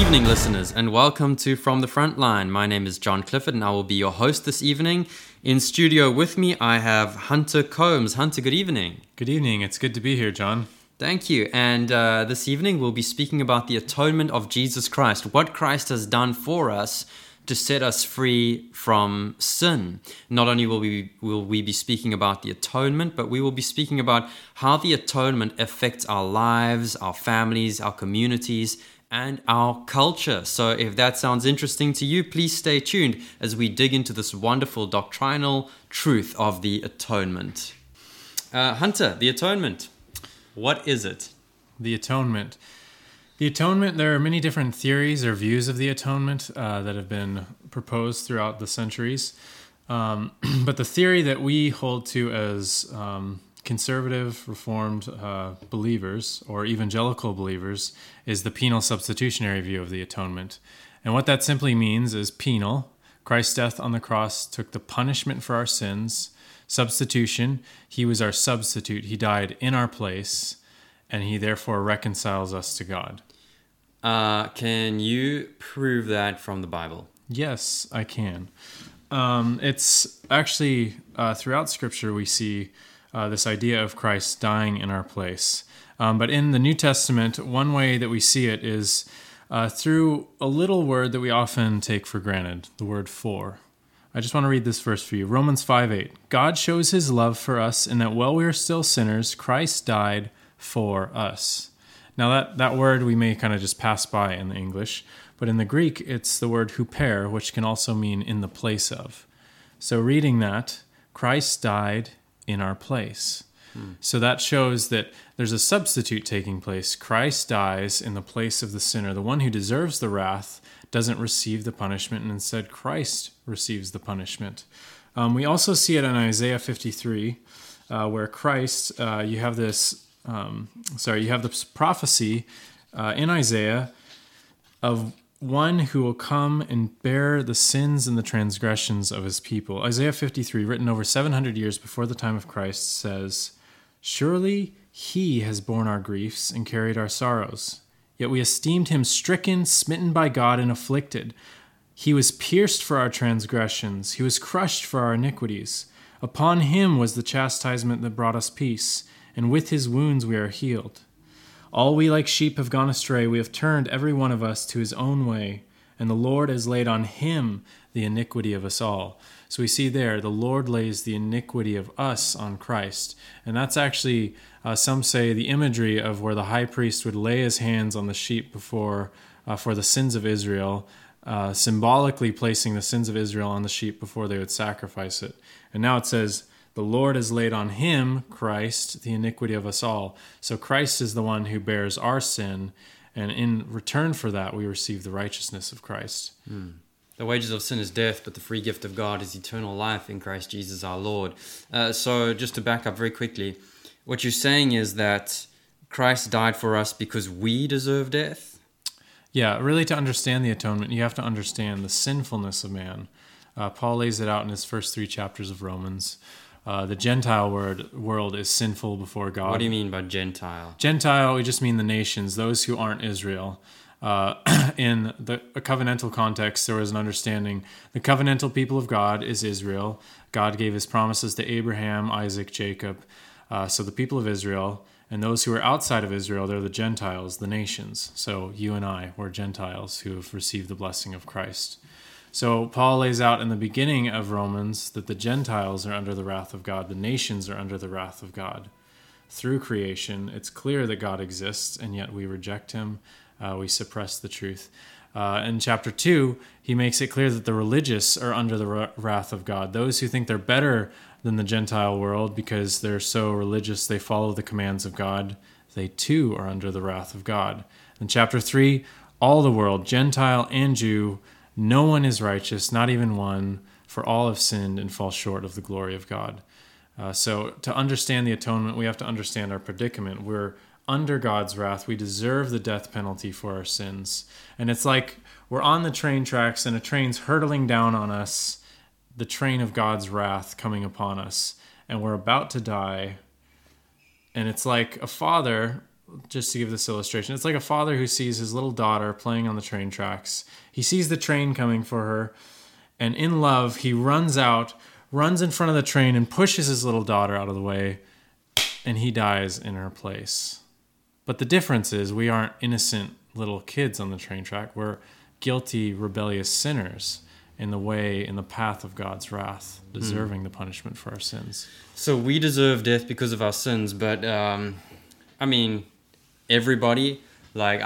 evening, listeners, and welcome to From the Frontline. My name is John Clifford, and I will be your host this evening. In studio with me, I have Hunter Combs. Hunter, good evening. Good evening. It's good to be here, John. Thank you. And this evening, we'll be speaking about the atonement of Jesus Christ, what Christ has done for us to set us free from sin. Not only will we be speaking about the atonement, but we will be speaking about how the atonement affects our lives, our families, our communities, and our culture. So if that sounds interesting to you, please stay tuned as we dig into this wonderful doctrinal truth of the atonement. Hunter, the atonement, what is it? The atonement. The atonement, there are many different theories or views of the atonement that have been proposed throughout the centuries. But the theory that we hold to as conservative, reformed believers or evangelical believers is the penal substitutionary view of the atonement. And what that simply means is penal. Christ's death on the cross took the punishment for our sins. Substitution, he was our substitute. He died in our place, and he therefore reconciles us to God. Can you prove that from the Bible? Yes, I can. It's actually throughout Scripture we see this idea of Christ dying in our place. But in the New Testament, one way that we see it is through a little word that we often take for granted, the word for. I just want to read this verse for you. Romans 5:8. God shows his love for us in that while we are still sinners, Christ died for us. Now that word we may kind of just pass by in the English, but in the Greek it's the word huper, which can also mean in the place of. So reading that, Christ died in our place. So that shows that there's a substitute taking place. Christ dies in the place of the sinner. The one who deserves the wrath doesn't receive the punishment, and instead Christ receives the punishment. We also see it in Isaiah 53, where Christ, you have this prophecy in Isaiah of one who will come and bear the sins and the transgressions of his people. Isaiah 53, written over 700 years before the time of Christ, says, "Surely he has borne our griefs and carried our sorrows. Yet we esteemed him stricken, smitten by God, and afflicted. He was pierced for our transgressions. He was crushed for our iniquities. Upon him was the chastisement that brought us peace, and with his wounds we are healed. All we like sheep have gone astray. We have turned every one of us to his own way, and the Lord has laid on him the iniquity of us all." So we see there, the Lord lays the iniquity of us on Christ. And that's actually, some say, the imagery of where the high priest would lay his hands on the sheep before for the sins of Israel, symbolically placing the sins of Israel on the sheep before they would sacrifice it. And now it says, the Lord has laid on him, Christ, the iniquity of us all. So Christ is the one who bears our sin, and in return for that, we receive the righteousness of Christ. The wages of sin is death, but the free gift of God is eternal life in Christ Jesus our Lord. So just to back up very quickly, what you're saying is that Christ died for us because we deserve death? Yeah, really to understand the atonement, you have to understand the sinfulness of man. Paul lays it out in his first 3 chapters of Romans. The Gentile world is sinful before God. What do you mean by Gentile? Gentile, we just mean the nations, those who aren't Israel. In a covenantal context, there was an understanding. The covenantal people of God is Israel. God gave his promises to Abraham, Isaac, Jacob. So the people of Israel, and those who are outside of Israel, they're the Gentiles, the nations. So you and I, we're Gentiles who have received the blessing of Christ. So Paul lays out in the beginning of Romans that the Gentiles are under the wrath of God. The nations are under the wrath of God. Through creation, it's clear that God exists, and yet we reject him. We suppress the truth. In chapter 2, he makes it clear that the religious are under the wrath of God. Those who think they're better than the Gentile world because they're so religious, they follow the commands of God, they too are under the wrath of God. In chapter 3, all the world, Gentile and Jew, no one is righteous, not even one, for all have sinned and fall short of the glory of God. So to understand the atonement, we have to understand our predicament. We're under God's wrath. We deserve the death penalty for our sins. And it's like we're on the train tracks and a train's hurtling down on us, the train of God's wrath coming upon us, and we're about to die. And it's like a father just to give this illustration, it's like a father who sees his little daughter playing on the train tracks. He sees the train coming for her, and in love, he runs in front of the train and pushes his little daughter out of the way, and he dies in her place. But the difference is we aren't innocent little kids on the train track. We're guilty, rebellious sinners in the path of God's wrath, deserving the punishment for our sins. So we deserve death because of our sins, but I mean, everybody, like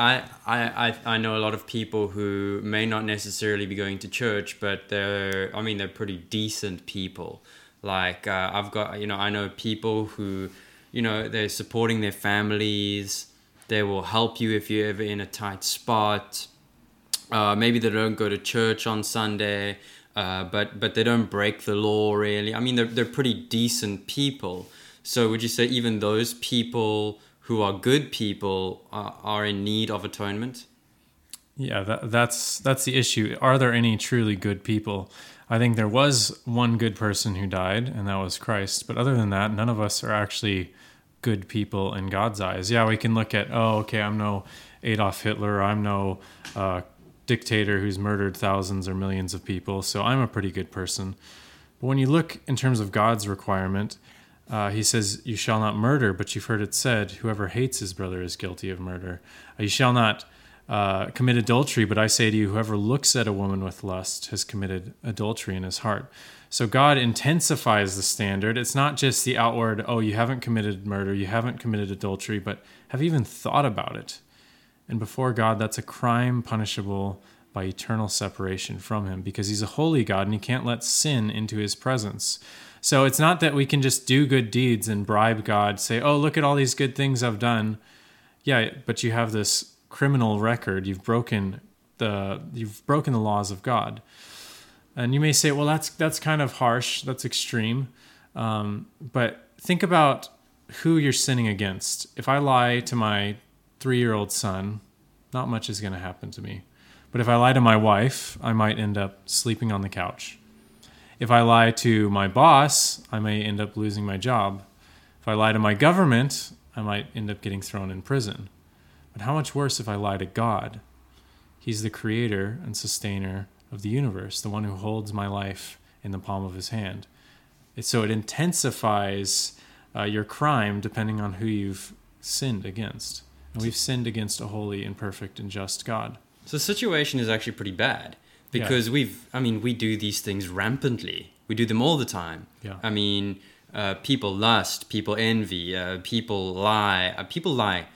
I know a lot of people who may not necessarily be going to church, but they're pretty decent people. Like I know people who, they're supporting their families. They will help you if you're ever in a tight spot. Maybe they don't go to church on Sunday, but they don't break the law really. I mean, they're pretty decent people. So would you say even those people who are good people are in need of atonement? Yeah, that's the issue. Are there any truly good people? I think there was one good person who died, and that was Christ. But other than that, none of us are actually good people in God's eyes. Yeah, we can look at, I'm no Adolf Hitler, or I'm no dictator who's murdered thousands or millions of people, so I'm a pretty good person. But when you look in terms of God's requirement, he says, you shall not murder, but you've heard it said, whoever hates his brother is guilty of murder. You shall not commit adultery, but I say to you, whoever looks at a woman with lust has committed adultery in his heart. So God intensifies the standard. It's not just the outward, you haven't committed murder, you haven't committed adultery, but have you even thought about it? And before God, that's a crime punishable by eternal separation from him, because he's a holy God and he can't let sin into his presence. So it's not that we can just do good deeds and bribe God, say, look at all these good things I've done. Yeah, but you have this criminal record. You've broken the laws of God. And you may say, well, that's kind of harsh. That's extreme. But think about who you're sinning against. If I lie to my 3-year-old son, not much is going to happen to me. But if I lie to my wife, I might end up sleeping on the couch. If I lie to my boss, I may end up losing my job. If I lie to my government, I might end up getting thrown in prison. But how much worse if I lie to God? He's the creator and sustainer of the universe, the one who holds my life in the palm of his hand. So it intensifies your crime depending on who you've sinned against. And we've sinned against a holy and perfect and just God. So the situation is actually pretty bad because we do these things rampantly. We do them all the time. Yeah. I mean, people lust, people envy, people lie. People lie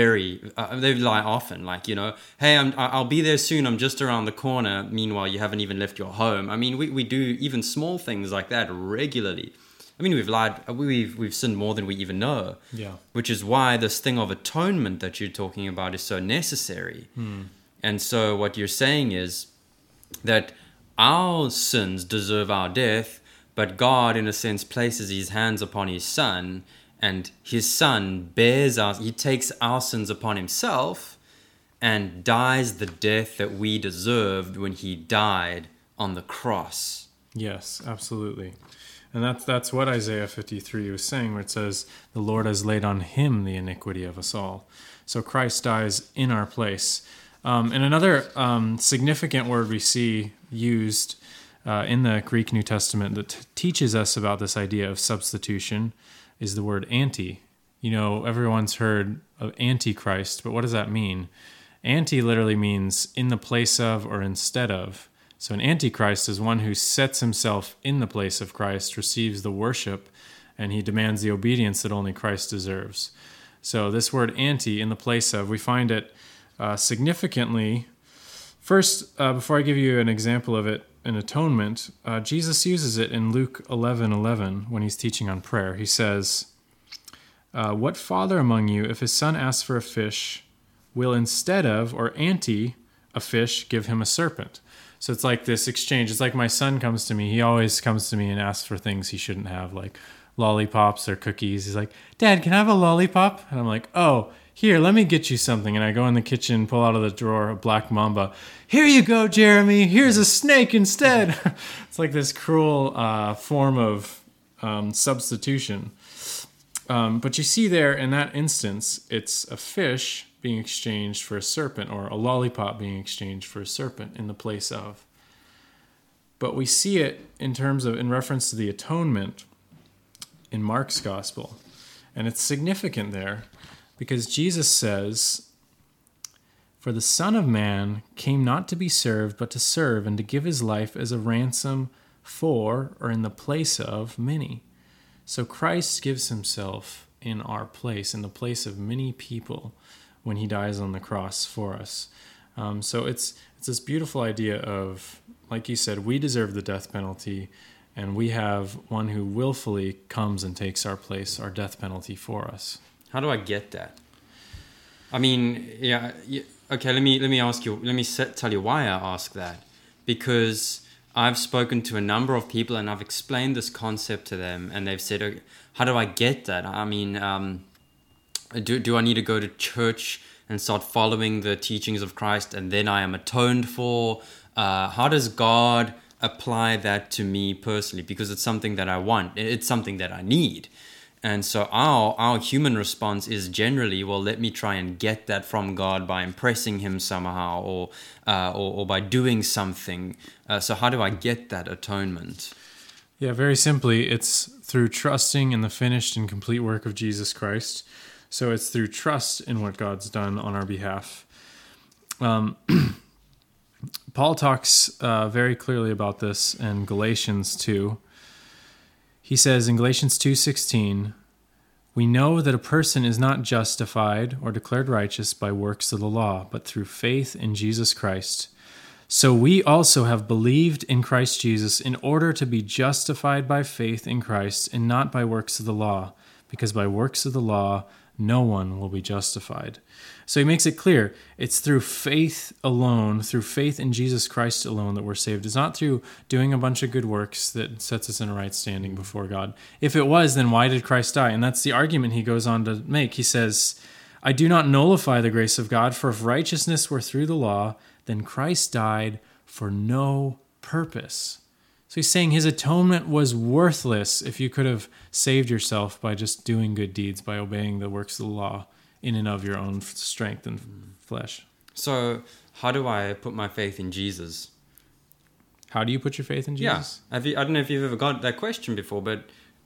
they lie often. Like, hey, I'll be there soon. I'm just around the corner. Meanwhile, you haven't even left your home. I mean, we do even small things like that regularly. I mean, we've lied. We've sinned more than we even know. Yeah. Which is why this thing of atonement that you're talking about is so necessary. And so what you're saying is that our sins deserve our death, but God, in a sense, places his hands upon his son, and his son he takes our sins upon himself and dies the death that we deserved when he died on the cross. Yes, absolutely. And that's what Isaiah 53 was saying, where it says, the Lord has laid on him the iniquity of us all. So Christ dies in our place. And another significant word we see used in the Greek New Testament that teaches us about this idea of substitution is the word anti. Everyone's heard of Antichrist, but what does that mean? Anti literally means in the place of or instead of. So an Antichrist is one who sets himself in the place of Christ, receives the worship, and he demands the obedience that only Christ deserves. So this word anti, in the place of, we find it significantly. First, before I give you an example of it in atonement, Jesus uses it in Luke 11:11 when he's teaching on prayer. He says, what father among you, if his son asks for a fish, will instead of, or anti, a fish, give him a serpent? So it's like this exchange. It's like my son comes to me. He always comes to me and asks for things he shouldn't have, like lollipops or cookies. He's like, Dad, can I have a lollipop? And I'm like, oh, here, let me get you something. And I go in the kitchen, pull out of the drawer a black mamba. Here you go, Jeremy. Here's a snake instead. It's like this cruel form of substitution. But you see there in that instance, it's a fish being exchanged for a serpent, or a lollipop being exchanged for a serpent in the place of. But we see it in reference to the atonement in Mark's gospel. And it's significant there because Jesus says, "For the Son of Man came not to be served, but to serve and to give his life as a ransom for, or in the place of, many." So Christ gives himself in our place, in the place of many people, when he dies on the cross for us. So it's this beautiful idea of, like you said, we deserve the death penalty, and we have one who willfully comes and takes our place, our death penalty for us. How do I get that? I mean, okay, let me ask you, tell you why I ask that. Because I've spoken to a number of people and I've explained this concept to them, and they've said, "Okay, how do I get that? I mean, do I need to go to church and start following the teachings of Christ and then I am atoned for? How does God apply that to me personally? Because it's something that I want. It's something that I need." And so our human response is generally, well, let me try and get that from God by impressing him somehow, or by doing something. So how do I get that atonement? Yeah, very simply, it's through trusting in the finished and complete work of Jesus Christ. So it's through trust in what God's done on our behalf. Paul talks very clearly about this in Galatians 2. He says in Galatians 2:16, "We know that a person is not justified or declared righteous by works of the law, but through faith in Jesus Christ. So we also have believed in Christ Jesus in order to be justified by faith in Christ and not by works of the law, because by works of the law no one will be justified." So he makes it clear, it's through faith alone, through faith in Jesus Christ alone that we're saved. It's not through doing a bunch of good works that sets us in a right standing before God. If it was, then why did Christ die? And that's the argument he goes on to make. He says, "I do not nullify the grace of God, for if righteousness were through the law, then Christ died for no purpose." So he's saying his atonement was worthless if you could have saved yourself by just doing good deeds, by obeying the works of the law in and of your own strength and flesh. So how do I put my faith in Jesus? How do you put your faith in Jesus? Yeah. I don't know if you've ever got that question before, but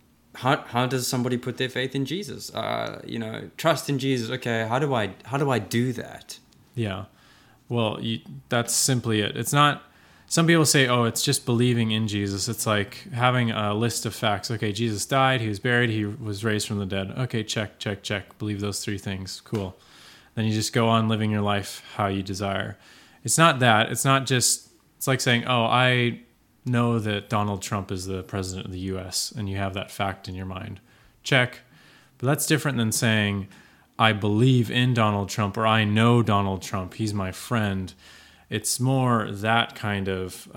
how does somebody put their faith in Jesus? Trust in Jesus. Okay, how do I do that? Yeah. Well, that's simply it. It's not. Some people say, "Oh, it's just believing in Jesus." It's like having a list of facts. Okay, Jesus died, he was buried, he was raised from the dead. Okay, check. Believe those three things. Cool. Then you just go on living your life how you desire. It's not that. It's not just. It's like saying, "Oh, I know that Donald Trump is the president of the U.S." and you have that fact in your mind. Check. But that's different than saying, "I believe in Donald Trump," or "I know Donald Trump. He's my friend." It's more that kind of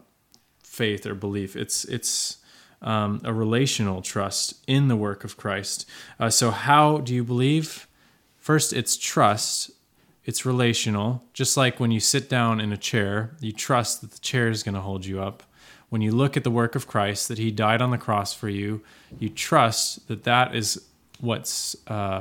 faith or belief. It's a relational trust in the work of Christ. So how do you believe? First, it's trust. It's relational. Just like when you sit down in a chair, you trust that the chair is going to hold you up. When you look at the work of Christ, that he died on the cross for you, you trust that that is what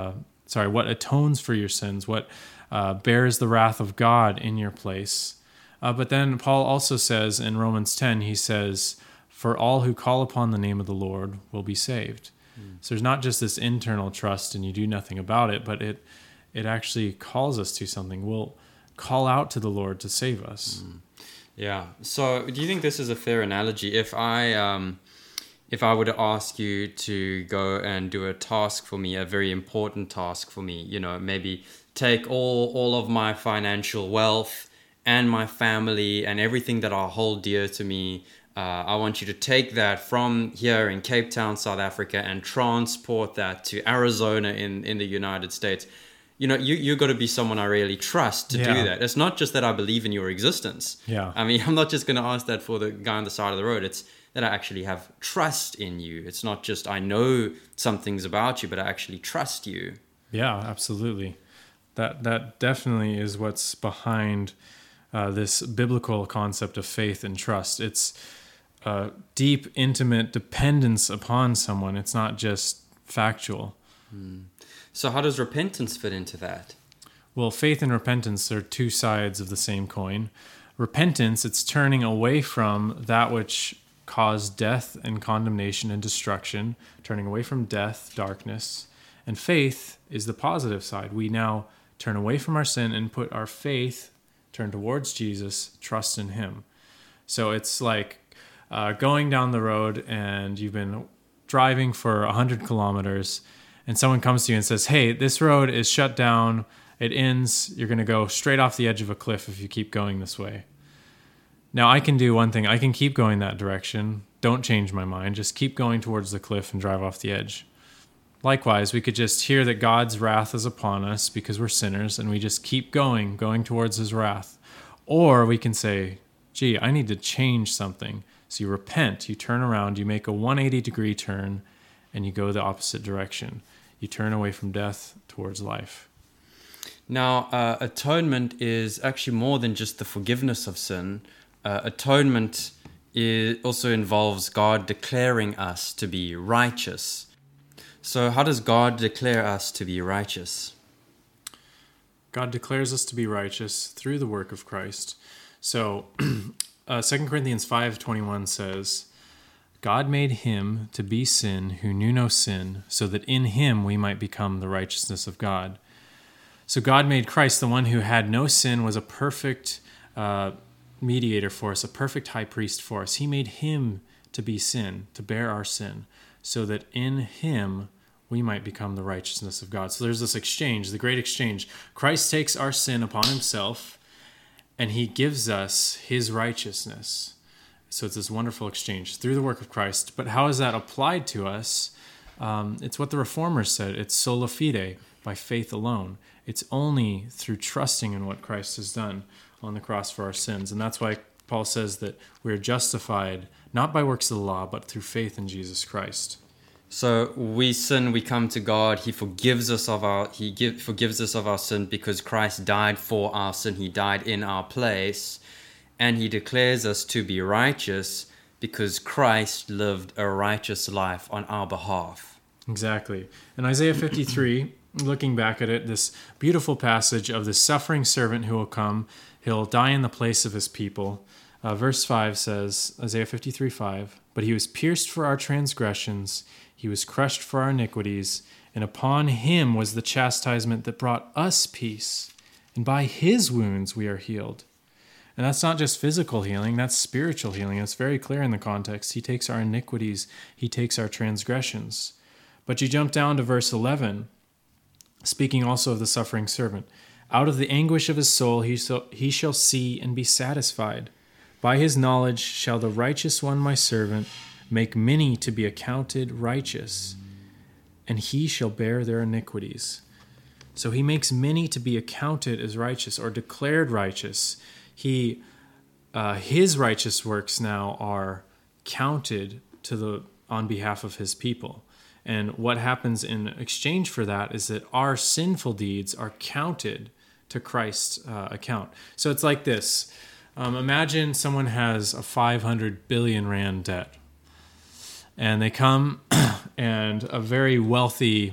atones for your sins, what bears the wrath of God in your place. But then Paul also says in Romans 10, he says, "For all who call upon the name of the Lord will be saved." So there's not just this internal trust and you do nothing about it, but it actually calls us to something. We'll call out to the Lord to save us. Yeah. So do you think this is a fair analogy? If I were to ask you to go and do a task for me, a very important task for me, maybe take all of my financial wealth and my family and everything that I hold dear to me. I want you to take that from here in Cape Town, South Africa, and transport that to Arizona in the United States. You've got to be someone I really trust to do that. It's not just that I believe in your existence. Yeah. I mean, I'm not just going to ask that for the guy on the side of the road. It's that I actually have trust in you. It's not just I know some things about you, but I actually trust you. Yeah, absolutely. That definitely is what's behind this biblical concept of faith and trust. It's deep, intimate dependence upon someone. It's not just factual. So how does repentance fit into that? Well, faith and repentance are two sides of the same coin. Repentance, it's turning away from that which caused death and condemnation and destruction, turning away from death, darkness. And faith is the positive side. We now turn away from our sin and put our faith, turn towards Jesus, trust in him. So it's like going down the road and you've been driving for 100 kilometers and someone comes to you and says, hey, this road is shut down. It ends. You're going to go straight off the edge of a cliff if you keep going this way. Now, I can do one thing. I can keep going that direction. Don't change my mind. Just keep going towards the cliff and drive off the edge. Likewise, we could just hear that God's wrath is upon us because we're sinners, and we just keep going towards his wrath. Or we can say, gee, I need to change something. So you repent, you turn around, you make a 180-degree turn, and you go the opposite direction. You turn away from death towards life. Now, atonement is actually more than just the forgiveness of sin. Atonement also involves God declaring us to be righteous. So how does God declare us to be righteous? God declares us to be righteous through the work of Christ. So 2 Corinthians 5:21 says, God made him to be sin who knew no sin, so that in him we might become the righteousness of God. So God made Christ, the one who had no sin, was a perfect mediator for us, a perfect high priest for us. He made him to be sin, to bear our sin, so that in him we might become the righteousness of God. So there's this exchange, the great exchange. Christ takes our sin upon himself, and he gives us his righteousness. So it's this wonderful exchange through the work of Christ. But how is that applied to us? It's what the Reformers said. It's sola fide, by faith alone. It's only through trusting in what Christ has done on the cross for our sins. And that's why Paul says that we're justified not by works of the law, but through faith in Jesus Christ. So we sin, we come to God. He forgives us of our sin because Christ died for our sin. He died in our place, and he declares us to be righteous because Christ lived a righteous life on our behalf. Exactly. In Isaiah 53, looking back at it, this beautiful passage of the suffering servant who will come, he'll die in the place of his people. Verse 5 says, Isaiah 53:5, but he was pierced for our transgressions, he was crushed for our iniquities, and upon him was the chastisement that brought us peace, and by his wounds we are healed. And that's not just physical healing, that's spiritual healing. It's very clear in the context. He takes our iniquities, he takes our transgressions. But you jump down to verse 11, speaking also of the suffering servant. Out of the anguish of his soul he shall see and be satisfied. By his knowledge shall the righteous one, my servant, make many to be accounted righteous, and he shall bear their iniquities. So he makes many to be accounted as righteous or declared righteous. His righteous works now are counted on behalf of his people. And what happens in exchange for that is that our sinful deeds are counted to Christ's account. So it's like this. Imagine someone has a 500 billion rand debt. And they come and a wealthy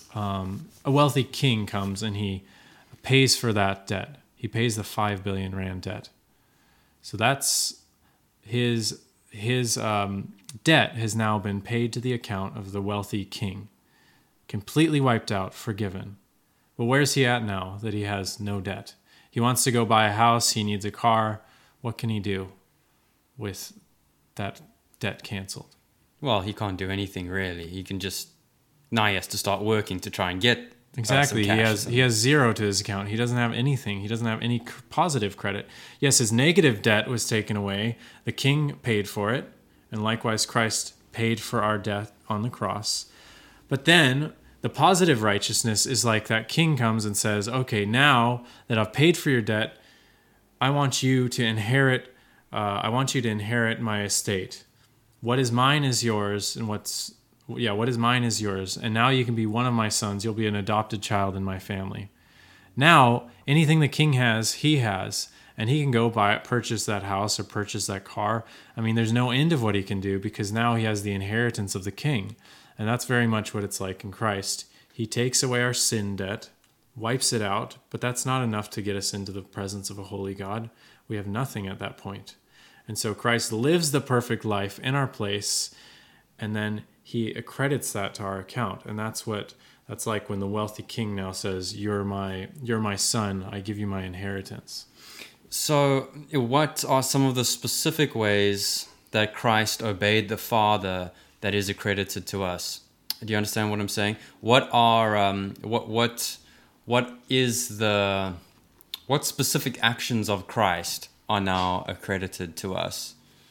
king comes and he pays for that debt. He pays the 5 billion rand debt. So that's his debt has now been paid to the account of the wealthy king. Completely wiped out, forgiven. But where's he at now that he has no debt? He wants to go buy a house, he needs a car. What can he do with that debt canceled? Well, he can't do anything really. He can now he has to start working to try and get exactly. some cash. He has zero to his account. He doesn't have anything. He doesn't have any positive credit. Yes, his negative debt was taken away. The king paid for it, and likewise Christ paid for our death on the cross. But then the positive righteousness is like that king comes and says, okay, now that I've paid for your debt, I want you to inherit my estate. What is mine is yours, and what is mine is yours. And now you can be one of my sons. You'll be an adopted child in my family. Now, anything the king has, he has. And he can go purchase that house or purchase that car. I mean, there's no end of what he can do because now he has the inheritance of the king. And that's very much what it's like in Christ. He takes away our sin debt, wipes it out, but that's not enough to get us into the presence of a holy God. We have nothing at that point. And so Christ lives the perfect life in our place, and then he accredits that to our account. And that's like when the wealthy king now says, you're my son, I give you my inheritance. So what are some of the specific ways that Christ obeyed the Father that is accredited to us? Do you understand what I'm saying? What specific actions of Christ are now accredited to us?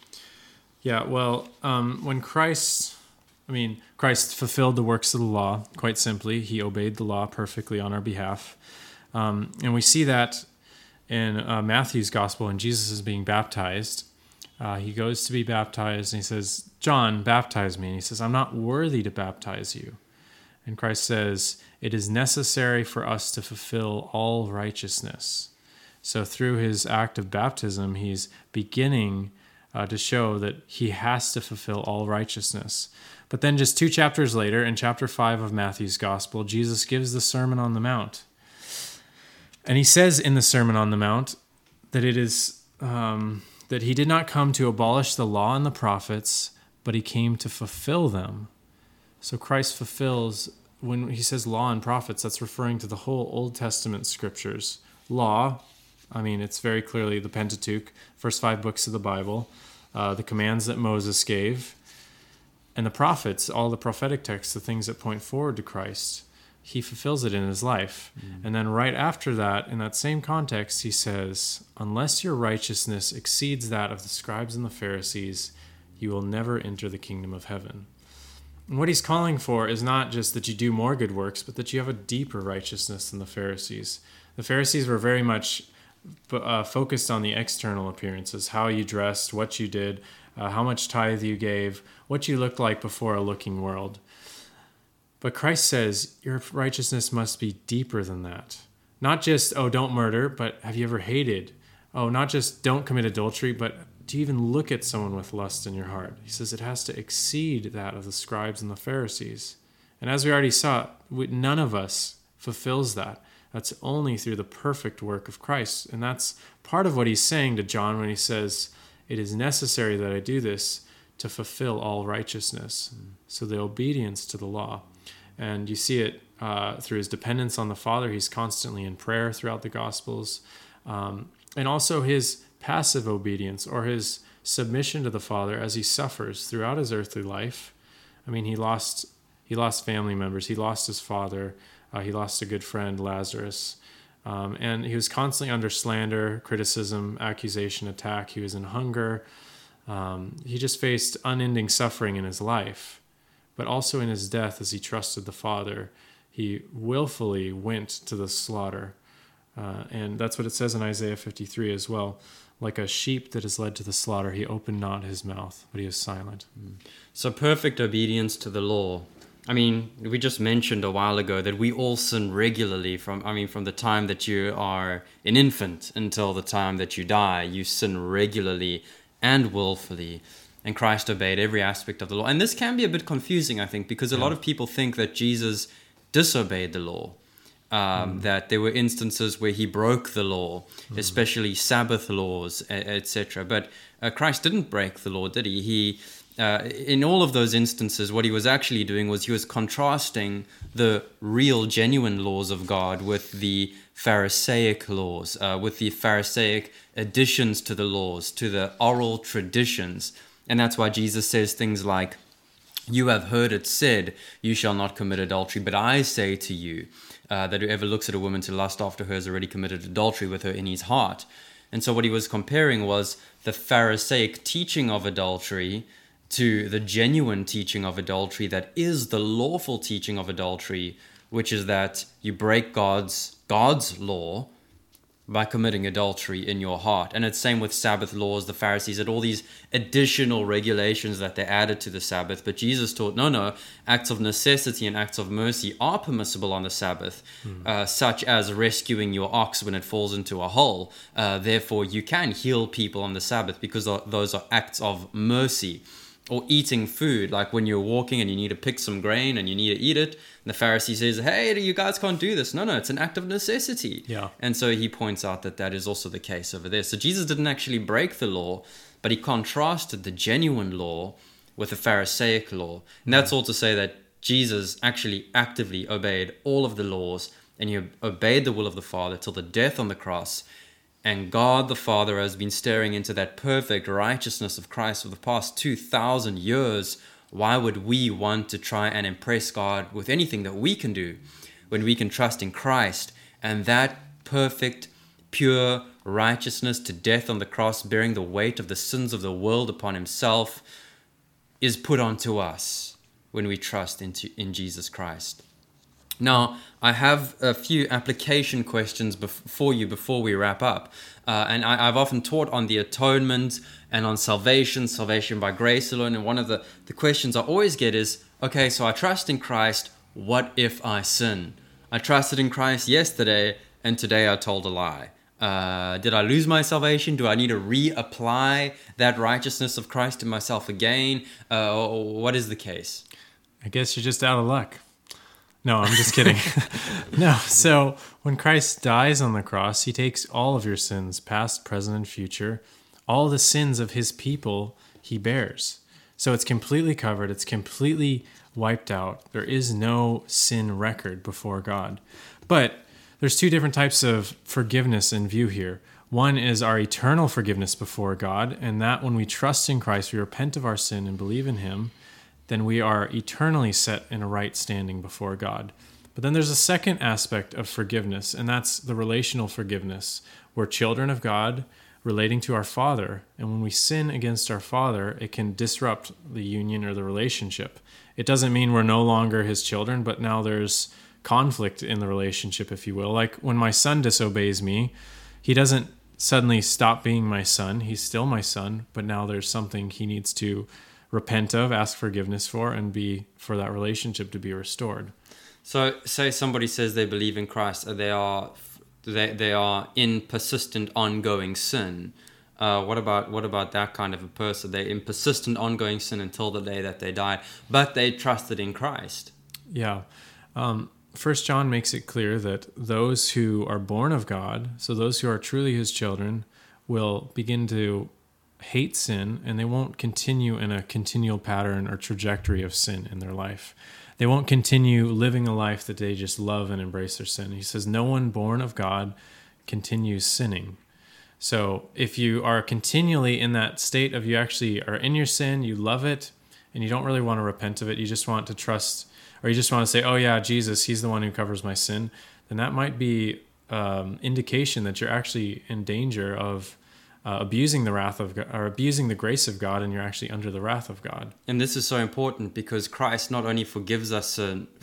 Yeah, well, when Christ fulfilled the works of the law, quite simply. He obeyed the law perfectly on our behalf. And we see that in Matthew's gospel when Jesus is being baptized. He goes to be baptized and he says, John, baptize me. And he says, I'm not worthy to baptize you. And Christ says, it is necessary for us to fulfill all righteousness. So through his act of baptism, he's beginning to show that he has to fulfill all righteousness. But then just 2 chapters later, in chapter 5 of Matthew's gospel, Jesus gives the Sermon on the Mount. And he says in the Sermon on the Mount that it is that he did not come to abolish the law and the prophets, but he came to fulfill them. So Christ fulfills, when he says law and prophets, that's referring to the whole Old Testament scriptures. Law, it's very clearly the Pentateuch, first 5 books of the Bible, the commands that Moses gave, and the prophets, all the prophetic texts, the things that point forward to Christ. He fulfills it in his life. And then right after that, in that same context, he says, unless your righteousness exceeds that of the scribes and the Pharisees, you will never enter the kingdom of heaven. And what he's calling for is not just that you do more good works, but that you have a deeper righteousness than the Pharisees. The Pharisees were very much focused on the external appearances, how you dressed, what you did, how much tithe you gave, what you looked like before a looking world. But Christ says your righteousness must be deeper than that. Not just, don't murder, but have you ever hated? Not just don't commit adultery, but do you even look at someone with lust in your heart? He says it has to exceed that of the scribes and the Pharisees. And as we already saw, none of us fulfills that. That's only through the perfect work of Christ. And that's part of what he's saying to John when he says, it is necessary that I do this to fulfill all righteousness. So the obedience to the law. And you see it through his dependence on the Father. He's constantly in prayer throughout the Gospels. And also his passive obedience or his submission to the Father as he suffers throughout his earthly life. He lost family members. He lost his father. He lost a good friend, Lazarus. And he was constantly under slander, criticism, accusation, attack. He was in hunger. He just faced unending suffering in his life. But also in his death, as he trusted the Father, he willfully went to the slaughter. And that's what it says in Isaiah 53 as well. Like a sheep that is led to the slaughter, he opened not his mouth, but he was silent. So perfect obedience to the law. We just mentioned a while ago that we all sin regularly from the time that you are an infant until the time that you die. You sin regularly and willfully. And Christ obeyed every aspect of the law. And this can be a bit confusing, I think, because a lot of people think that Jesus disobeyed the law. That there were instances where he broke the law, especially Sabbath laws, etc. But Christ didn't break the law, did he? He, in all of those instances, what he was actually doing was he was contrasting the real, genuine laws of God with the Pharisaic laws, with the Pharisaic additions to the laws, to the oral traditions. And that's why Jesus says things like, you have heard it said, you shall not commit adultery, but I say to you, that whoever looks at a woman to lust after her has already committed adultery with her in his heart. And so what he was comparing was the Pharisaic teaching of adultery to the genuine teaching of adultery that is the lawful teaching of adultery, which is that you break God's law by committing adultery in your heart. And it's same with Sabbath laws. The Pharisees had all these additional regulations that they added to the Sabbath, but Jesus taught, no, acts of necessity and acts of mercy are permissible on the Sabbath, such as rescuing your ox when it falls into a hole. Therefore, you can heal people on the Sabbath because those are acts of mercy. or eating food, like when you're walking and you need to pick some grain and you need to eat it. And the Pharisee says, hey, you guys can't do this. No, it's an act of necessity. Yeah. And so he points out that that is also the case over there. So Jesus didn't actually break the law, but he contrasted the genuine law with the Pharisaic law. And that's all to say that Jesus actually actively obeyed all of the laws, and he obeyed the will of the Father till the death on the cross. And God the Father has been staring into that perfect righteousness of Christ for the past 2,000 years. Why would we want to try and impress God with anything that we can do when we can trust in Christ? And that perfect, pure righteousness to death on the cross, bearing the weight of the sins of the world upon himself, is put onto us when we trust in Jesus Christ. Now, I have a few application questions for you before we wrap up. And I've often taught on the atonement and on salvation by grace alone. And one of the questions I always get is, okay, so I trust in Christ. What if I sin? I trusted in Christ yesterday, and today I told a lie. Did I lose my salvation? Do I need to reapply that righteousness of Christ to myself again? Or what is the case? I guess you're just out of luck. No, I'm just kidding. No, so when Christ dies on the cross, he takes all of your sins, past, present, and future. All the sins of his people he bears. So it's completely covered. It's completely wiped out. There is no sin record before God. But there's two different types of forgiveness in view here. One is our eternal forgiveness before God, and that when we trust in Christ, we repent of our sin and believe in him, then we are eternally set in a right standing before God. But then there's a second aspect of forgiveness, and that's the relational forgiveness. We're children of God relating to our Father, and when we sin against our Father, it can disrupt the union or the relationship. It doesn't mean we're no longer his children, but now there's conflict in the relationship, if you will. Like when my son disobeys me, he doesn't suddenly stop being my son. He's still my son, but now there's something he needs to repent of, ask forgiveness for, and be for that relationship to be restored. So, say somebody says they believe in Christ, they are in persistent, ongoing sin. What about that kind of a person? They're in persistent, ongoing sin until the day that they die, but they trusted in Christ. Yeah. 1 John makes it clear that those who are born of God, so those who are truly his children, will begin to hate sin, and they won't continue in a continual pattern or trajectory of sin in their life. They won't continue living a life that they just love and embrace their sin. He says, no one born of God continues sinning. So if you are continually in that state of you actually are in your sin, you love it, and you don't really want to repent of it, you just want to trust, or you just want to say, oh yeah, Jesus, he's the one who covers my sin, then that might be indication that you're actually in danger of abusing the wrath of God, or abusing the grace of God, and you're actually under the wrath of God. And this is so important because Christ not only forgives us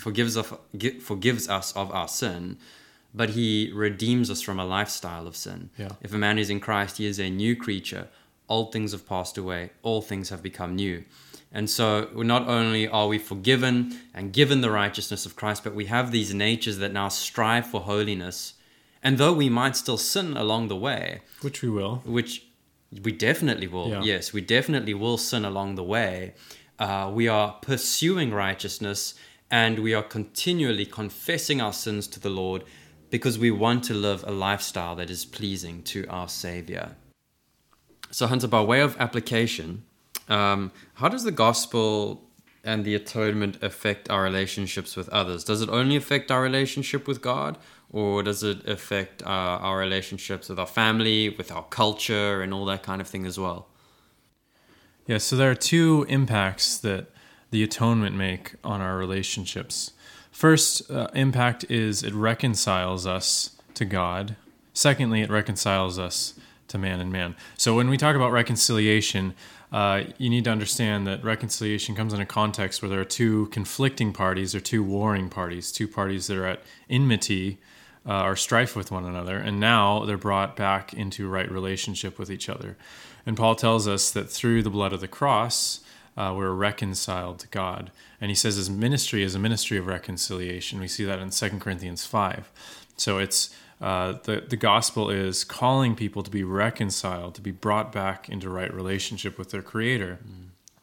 of our sin, but he redeems us from a lifestyle of sin. Yeah. If a man is in Christ, he is a new creature. Old things have passed away. All things have become new. And so not only are we forgiven and given the righteousness of Christ, but we have these natures that now strive for holiness. And though we might still sin along the way, Which we will. Which we definitely will. Yeah. Yes, we definitely will sin along the way. We are pursuing righteousness, and we are continually confessing our sins to the Lord because we want to live a lifestyle that is pleasing to our Savior. So Hunter, by way of application, how does the gospel and the atonement affect our relationships with others? Does it only affect our relationship with God, or does it affect our relationships with our family, with our culture, and all that kind of thing as well? Yeah, so there are two impacts that the atonement make on our relationships. First impact is it reconciles us to God. Secondly, it reconciles us to man and man. So when we talk about reconciliation, you need to understand that reconciliation comes in a context where there are two conflicting parties or two warring parties, two parties that are at enmity or strife with one another, and now they're brought back into right relationship with each other. And Paul tells us that through the blood of the cross, we're reconciled to God. And he says his ministry is a ministry of reconciliation. We see that in 2 Corinthians 5. So it's the gospel is calling people to be reconciled, to be brought back into right relationship with their Creator.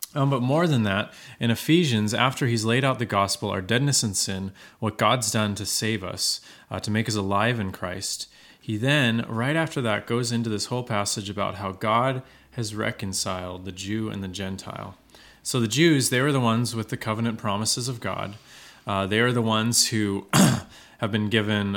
But more than that, in Ephesians, after he's laid out the gospel, our deadness in sin, what God's done to save us, to make us alive in Christ, he then, right after that, goes into this whole passage about how God has reconciled the Jew and the Gentile. So the Jews, they were the ones with the covenant promises of God. They are the ones who have been given,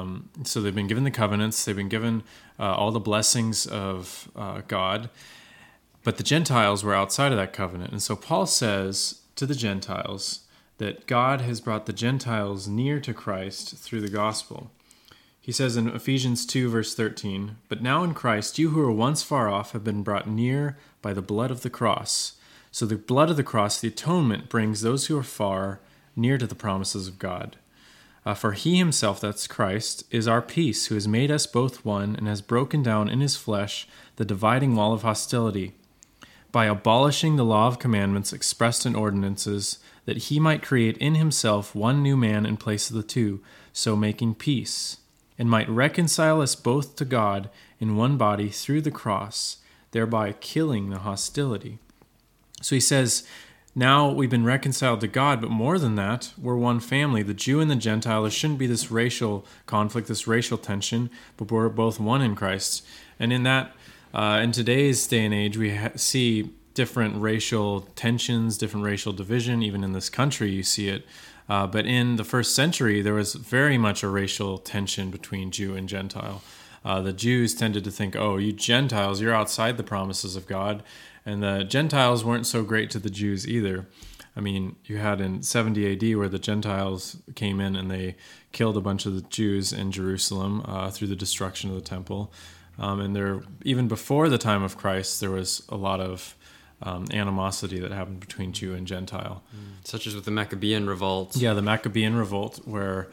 so they've been given the covenants, they've been given all the blessings of God. But the Gentiles were outside of that covenant. And so Paul says to the Gentiles that God has brought the Gentiles near to Christ through the gospel. He says in Ephesians 2, verse 13, "But now in Christ, you who were once far off have been brought near by the blood of the cross." So the blood of the cross, the atonement, brings those who are far near to the promises of God. For he himself, that's Christ, is our peace, who has made us both one and has broken down in his flesh the dividing wall of hostility, by abolishing the law of commandments expressed in ordinances, that he might create in himself one new man in place of the two, so making peace, and might reconcile us both to God in one body through the cross, thereby killing the hostility. So he says, now we've been reconciled to God, but more than that, we're one family. The Jew and the Gentile, there shouldn't be this racial conflict, this racial tension, but we're both one in Christ. And in that, in today's day and age, we see different racial tensions, different racial division. Even in this country, you see it. But in the first century, there was very much a racial tension between Jew and Gentile. The Jews tended to think, oh, you Gentiles, you're outside the promises of God. And the Gentiles weren't so great to the Jews either. I mean, you had in 70 AD where the Gentiles came in and they killed a bunch of the Jews in Jerusalem through the destruction of the temple. And there, even before the time of Christ, there was a lot of animosity that happened between Jew and Gentile. Such as with the Maccabean revolt. Yeah, the Maccabean revolt, where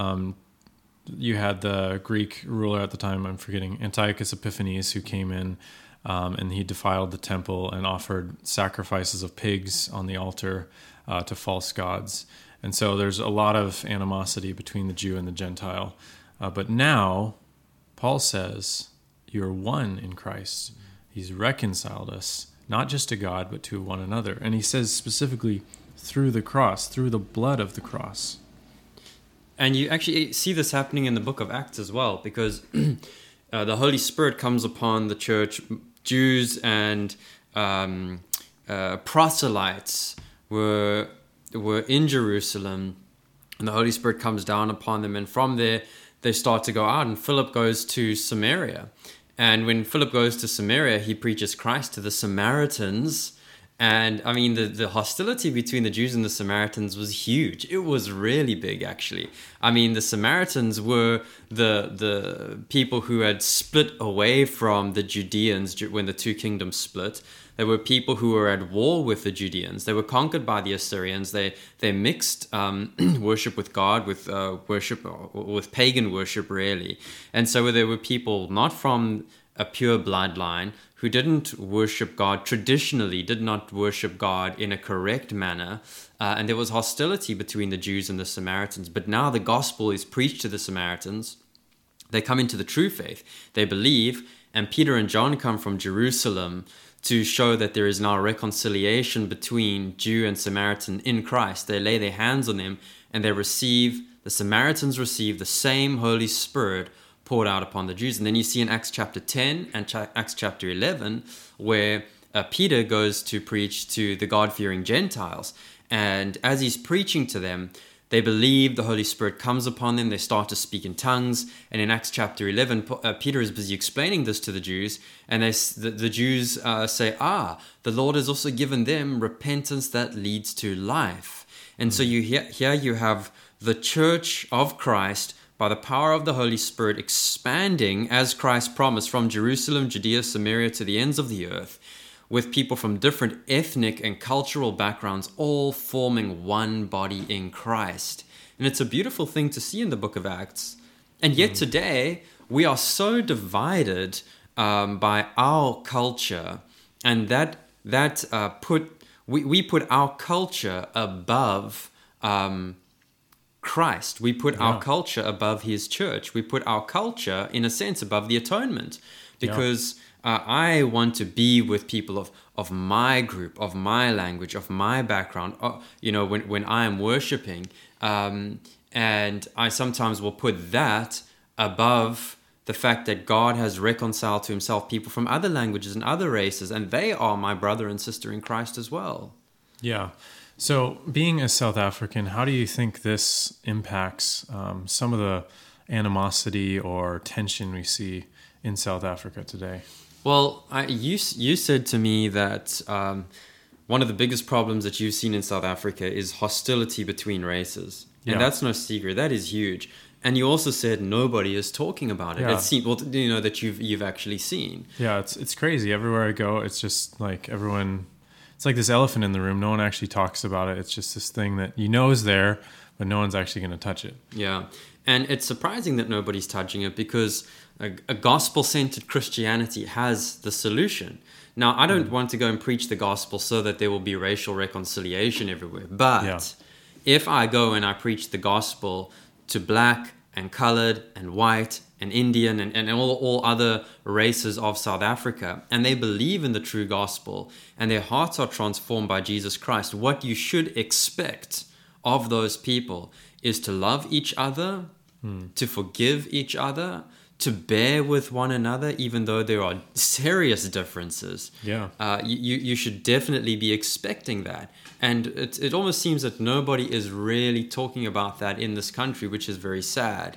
you had the Greek ruler at the time, I'm forgetting, Antiochus Epiphanes, who came in and he defiled the temple and offered sacrifices of pigs on the altar to false gods. And so there's a lot of animosity between the Jew and the Gentile. But now, Paul says, you're one in Christ. He's reconciled us, not just to God, but to one another. And he says specifically through the cross, through the blood of the cross. And you actually see this happening in the book of Acts as well, because the Holy Spirit comes upon the church. Jews and proselytes were in Jerusalem, and the Holy Spirit comes down upon them. And from there, they start to go out, and Philip goes to Samaria. And when Philip goes to Samaria, he preaches Christ to the Samaritans. And I mean, the hostility between the Jews and the Samaritans was huge. It was really big, actually. I mean, the Samaritans were the people who had split away from the Judeans when the two kingdoms split. There were people who were at war with the Judeans. They were conquered by the Assyrians. They mixed worship with God with worship, with pagan worship, really. And so there were people not from a pure bloodline who didn't worship God traditionally, did not worship God in a correct manner. And there was hostility between the Jews and the Samaritans. But now the gospel is preached to the Samaritans. They come into the true faith. They believe. And Peter and John come from Jerusalem to show that there is now a reconciliation between Jew and Samaritan in Christ. They lay their hands on them and the Samaritans receive the same Holy Spirit poured out upon the Jews. And then you see in Acts chapter 10 and Acts chapter 11 where Peter goes to preach to the God-fearing Gentiles. And as he's preaching to them, they believe, the Holy Spirit comes upon them, they start to speak in tongues. And in Acts chapter 11, Peter is busy explaining this to the Jews. And the Jews say, the Lord has also given them repentance that leads to life. And so here you have the church of Christ, by the power of the Holy Spirit, expanding as Christ promised from Jerusalem, Judea, Samaria to the ends of the earth, with people from different ethnic and cultural backgrounds, all forming one body in Christ. And it's a beautiful thing to see in the book of Acts. And yet today, we are so divided by our culture, and we put our culture above Christ. We put our culture above his church. We put our culture, in a sense, above the atonement. Because I want to be with people of my group, of my language, of my background, when I am worshiping. And I sometimes will put that above the fact that God has reconciled to himself people from other languages and other races, and they are my brother and sister in Christ as well. Yeah. So being a South African, how do you think this impacts some of the animosity or tension we see in South Africa today? Well, you said to me that one of the biggest problems that you've seen in South Africa is hostility between races. And Yeah. that's no secret. That is huge. And you also said nobody is talking about it. Yeah. It seems, that you've actually seen. Yeah, it's crazy. Everywhere I go, it's just like everyone, it's like this elephant in the room. No one actually talks about it. It's just this thing that is there, but no one's actually going to touch it. Yeah. And it's surprising that nobody's touching it, because a gospel-centered Christianity has the solution. Now, I don't want to go and preach the gospel so that there will be racial reconciliation everywhere. But if I go and I preach the gospel to black and colored and white and Indian and all other races of South Africa, and they believe in the true gospel and their hearts are transformed by Jesus Christ, what you should expect of those people is to love each other, to forgive each other, to bear with one another, even though there are serious differences. Yeah. You should definitely be expecting that. And it almost seems that nobody is really talking about that in this country, which is very sad.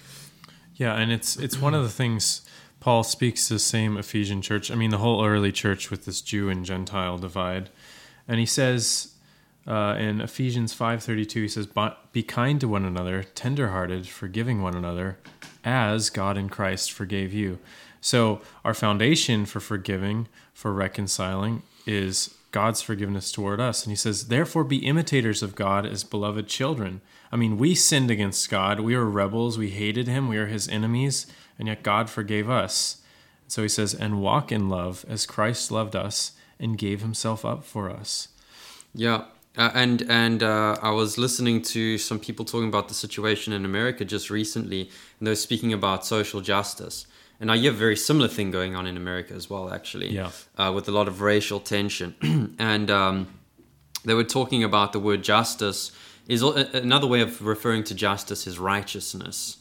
Yeah, and it's one of the things Paul speaks to the same Ephesian church. I mean, the whole early church with this Jew and Gentile divide. And he says in Ephesians 5:32, he says, "Be kind to one another, tenderhearted, forgiving one another, as God in Christ forgave you." So our foundation for forgiving, for reconciling, is God's forgiveness toward us. And he says, "Therefore be imitators of God as beloved children." I mean, we sinned against God. We were rebels. We hated him. We were his enemies. And yet God forgave us. So he says, "And walk in love as Christ loved us and gave himself up for us." Yeah. And I was listening to some people talking about the situation in America just recently, and they were speaking about social justice. And now you have a very similar thing going on in America as well, actually, with a lot of racial tension. And they were talking about the word justice. Is another way of referring to justice is righteousness.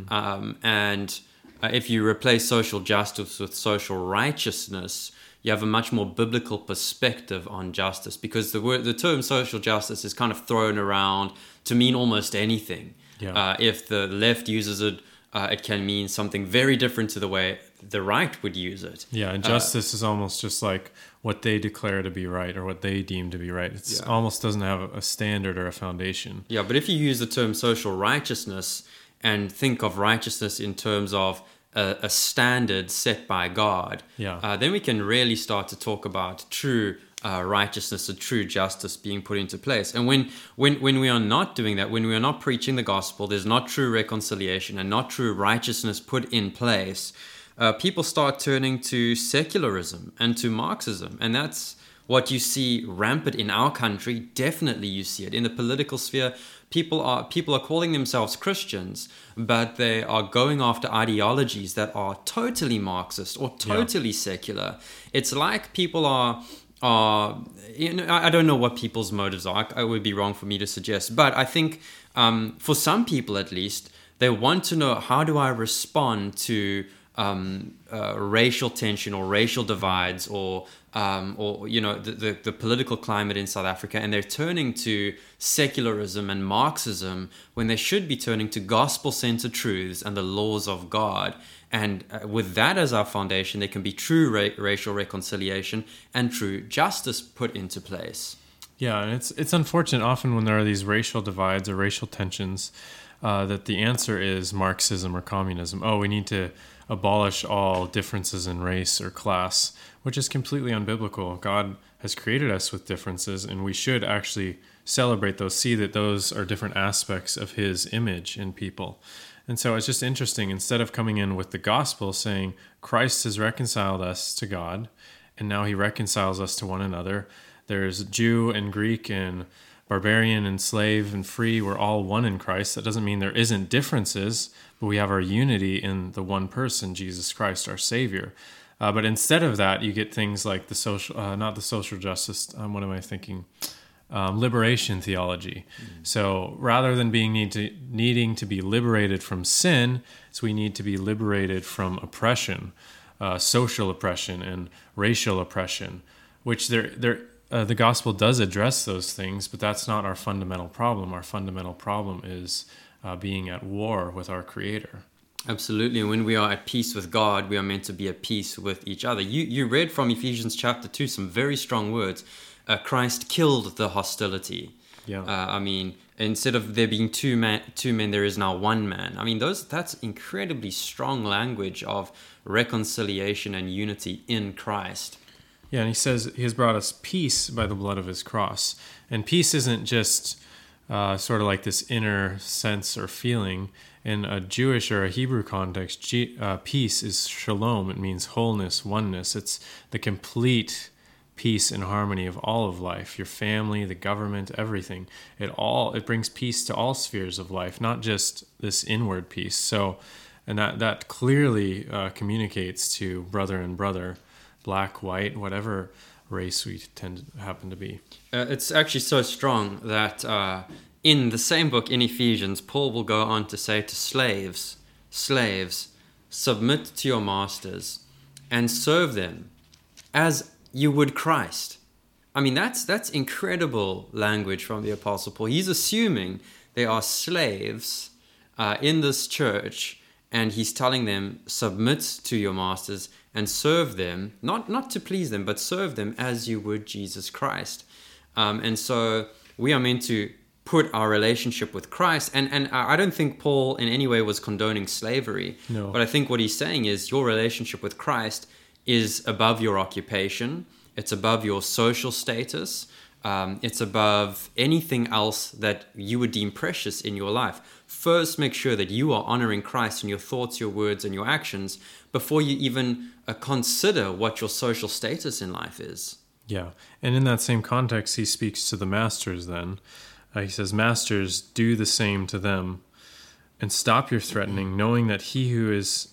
And if you replace social justice with social righteousness, you have a much more biblical perspective on justice, because the term social justice is kind of thrown around to mean almost anything. If the left uses it, it can mean something very different to the way the right would use it. Yeah, and justice is almost just like what they declare to be right or what they deem to be right. It almost doesn't have a standard or a foundation. Yeah, but if you use the term social righteousness and think of righteousness in terms of a standard set by God, then we can really start to talk about true righteousness and true justice being put into place. And when we are not doing that, when we are not preaching the gospel, there's not true reconciliation and not true righteousness put in place, people start turning to secularism and to Marxism. And that's what you see rampant in our country. Definitely you see it in the political sphere. People are calling themselves Christians, but they are going after ideologies that are totally Marxist or totally secular. It's like people are I don't know what people's motives are. It would be wrong for me to suggest, but I think for some people at least, they want to know, how do I respond to racial tension or racial divides or the political climate in South Africa, and they're turning to secularism and Marxism when they should be turning to gospel-centered truths and the laws of God. And with that as our foundation, there can be true racial reconciliation and true justice put into place. Yeah, and it's unfortunate often when there are these racial divides or racial tensions that the answer is Marxism or communism. Oh, we need to abolish all differences in race or class, which is completely unbiblical. God has created us with differences, and we should actually celebrate those, see that those are different aspects of his image in people. And so it's just interesting, instead of coming in with the gospel saying Christ has reconciled us to God, and now he reconciles us to one another. There's Jew and Greek and barbarian and slave and free. We're all one in Christ. That doesn't mean there isn't differences, but we have our unity in the one person, Jesus Christ, our Savior. But instead of that, you get things like the social, not the social justice. What am I thinking? Liberation theology. So rather than needing to be liberated from sin, so we need to be liberated from oppression, social oppression and racial oppression, which the gospel does address those things, but that's not our fundamental problem. Our fundamental problem is being at war with our Creator. Absolutely. And when we are at peace with God, we are meant to be at peace with each other. You read from Ephesians chapter 2 some very strong words. Christ killed the hostility. Yeah. I mean, instead of there being two men, there is now one man. I mean, that's incredibly strong language of reconciliation and unity in Christ. Yeah, and he says he has brought us peace by the blood of his cross. And peace isn't just sort of like this inner sense or feeling. In a Jewish or a Hebrew context, peace is shalom. It means wholeness, oneness. It's the complete peace and harmony of all of life, your family, the government, everything. It brings peace to all spheres of life, not just this inward peace. So, and that clearly communicates to brother and brother, black, white, whatever race we happen to be. It's actually so strong that in the same book, in Ephesians, Paul will go on to say to slaves, submit to your masters and serve them as you would Christ. I mean, that's incredible language from the Apostle Paul. He's assuming there are slaves in this church, and he's telling them, submit to your masters and serve them, not to please them, but serve them as you would Jesus Christ. And so we are meant to put our relationship with Christ, and I don't think Paul in any way was condoning slavery. No. But I think what he's saying is your relationship with Christ is above your occupation, it's above your social status, it's above anything else that you would deem precious in your life. First, make sure that you are honoring Christ in your thoughts, your words, and your actions before you even consider what your social status in life is. Yeah, and in that same context, he speaks to the masters then. He says, masters, do the same to them, and stop your threatening, knowing that he who is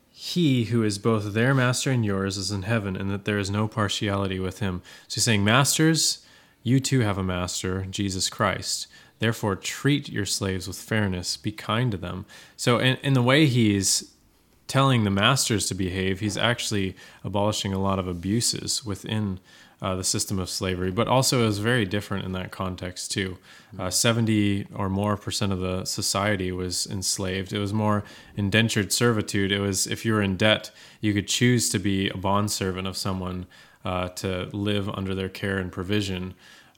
both their master and yours is in heaven, and that there is no partiality with him. So he's saying, masters, you too have a master, Jesus Christ. Therefore, treat your slaves with fairness, be kind to them. So in the way he's telling the masters to behave, he's actually abolishing a lot of abuses within the system of slavery, but also it was very different in that context too. 70 or more % of the society was enslaved. It was more indentured servitude. It was, if you were in debt, you could choose to be a bondservant of someone to live under their care and provision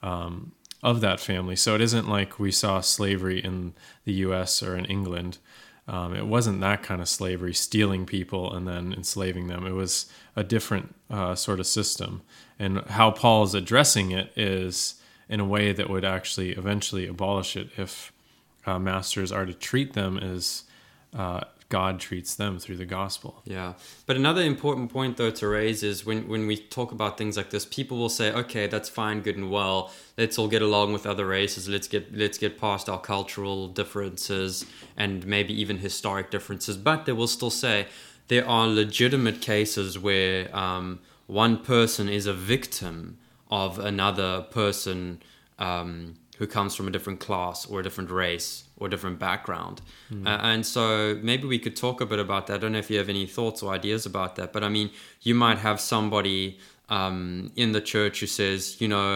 of that family. So it isn't like we saw slavery in the US or in England. It wasn't that kind of slavery, stealing people and then enslaving them. It was a different sort of system. And how Paul is addressing it is in a way that would actually eventually abolish it if masters are to treat them as God treats them through the gospel. Yeah. But another important point, though, to raise is when we talk about things like this, people will say, okay, that's fine, good and well. Let's all get along with other races. Let's get past our cultural differences and maybe even historic differences. But they will still say there are legitimate cases where one person is a victim of another person who comes from a different class or a different race or different background. And so maybe we could talk a bit about that. I don't know if you have any thoughts or ideas about that, but I mean, you might have somebody in the church who says,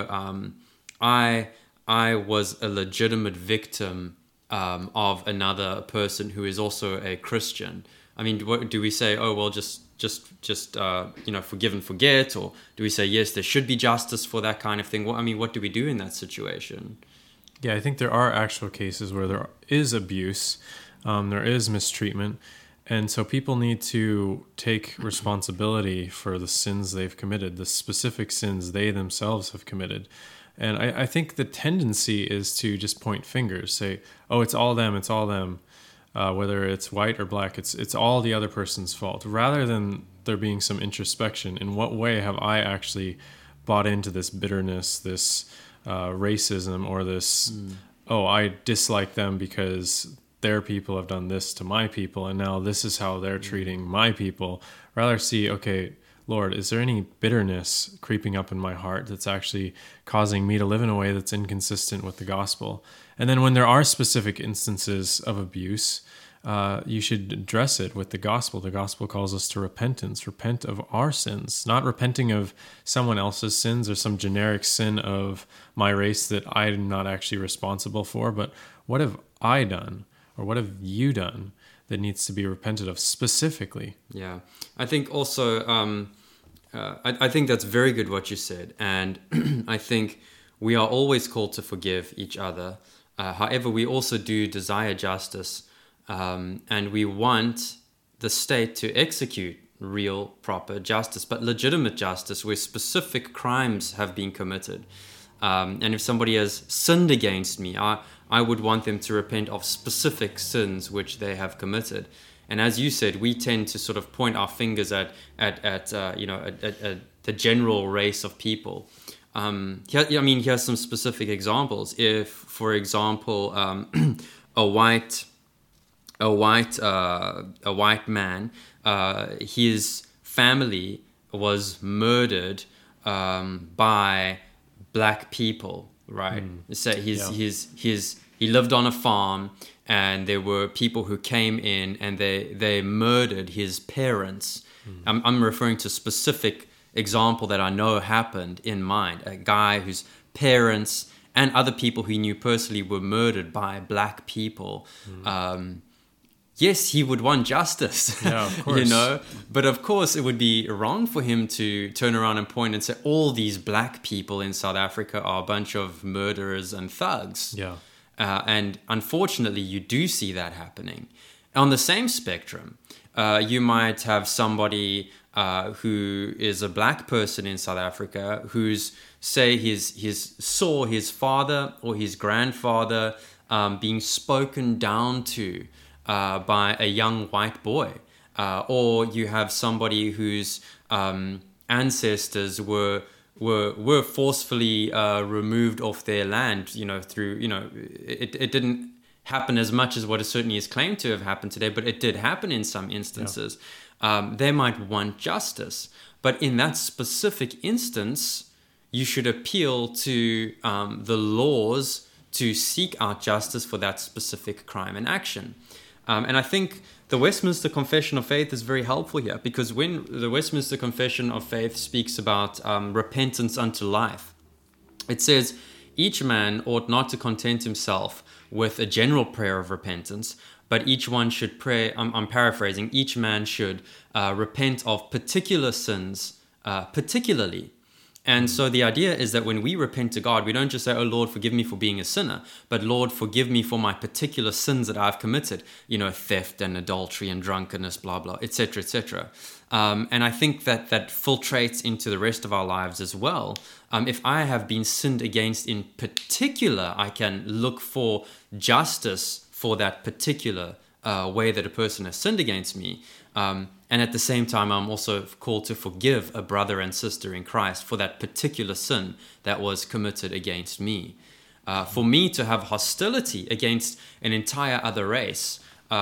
I was a legitimate victim of another person who is also a Christian. I mean, what do we say? Oh, well, just forgive and forget, or do we say yes, there should be justice for that kind of thing? What do we do in that situation? Yeah, I think there are actual cases where there is abuse, there is mistreatment, and so people need to take responsibility for the sins they've committed, the specific sins they themselves have committed. And I think the tendency is to just point fingers, say, oh, it's all them, whether it's white or black, it's all the other person's fault, rather than there being some introspection. In what way have I actually bought into this bitterness, this racism, or this, I dislike them because their people have done this to my people, and now this is how they're treating my people. Rather see, okay, Lord, is there any bitterness creeping up in my heart that's actually causing me to live in a way that's inconsistent with the gospel? And then when there are specific instances of abuse, you should address it with the gospel. The gospel calls us to repentance. Repent of our sins, not repenting of someone else's sins or some generic sin of my race that I'm not actually responsible for, but what have I done or what have you done that needs to be repented of specifically? Yeah, I think also, I think that's very good what you said. And I think we are always called to forgive each other. However, we also do desire justice. And we want the state to execute real, proper justice, but legitimate justice where specific crimes have been committed. And if somebody has sinned against me, I would want them to repent of specific sins which they have committed. And as you said, we tend to sort of point our fingers at the general race of people. Here's some specific examples. If, for example, a white man, his family was murdered by black people, right? So he lived on a farm, and there were people who came in and they murdered his parents. I'm referring to a specific example that I know happened in mind. A guy whose parents and other people who he knew personally were murdered by black people. Yes, he would want justice, yeah, of course. But of course it would be wrong for him to turn around and point and say all these black people in South Africa are a bunch of murderers and thugs. Yeah. And unfortunately, you do see that happening. On the same spectrum, you might have somebody who is a black person in South Africa who's, say, saw his father or his grandfather being spoken down to by a young white boy, or you have somebody whose ancestors were forcefully removed off their land. It didn't happen as much as what it certainly is claimed to have happened today, but it did happen in some instances. Yeah. They might want justice, but in that specific instance, you should appeal to the laws to seek out justice for that specific crime and action. And I think the Westminster Confession of Faith is very helpful here, because when the Westminster Confession of Faith speaks about repentance unto life, it says, each man ought not to content himself with a general prayer of repentance, but each one should pray, I'm paraphrasing, each man should repent of particular sins particularly. And so the idea is that when we repent to God, we don't just say, oh, Lord, forgive me for being a sinner, but Lord, forgive me for my particular sins that I've committed, theft and adultery and drunkenness, blah, blah, etc., etc. And I think that filtrates into the rest of our lives as well. If I have been sinned against in particular, I can look for justice for that particular way that a person has sinned against me. And at the same time, I'm also called to forgive a brother and sister in Christ for that particular sin that was committed against me. For me to have hostility against an entire other race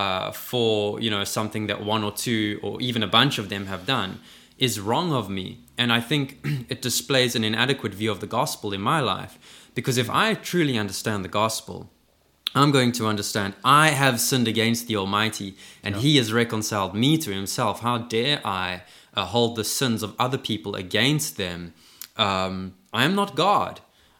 for something that one or two or even a bunch of them have done is wrong of me. And I think it displays an inadequate view of the gospel in my life. Because if I truly understand the gospel, I'm going to understand I have sinned against the Almighty and He has reconciled me to Himself. How dare I hold the sins of other people against them? I am not God,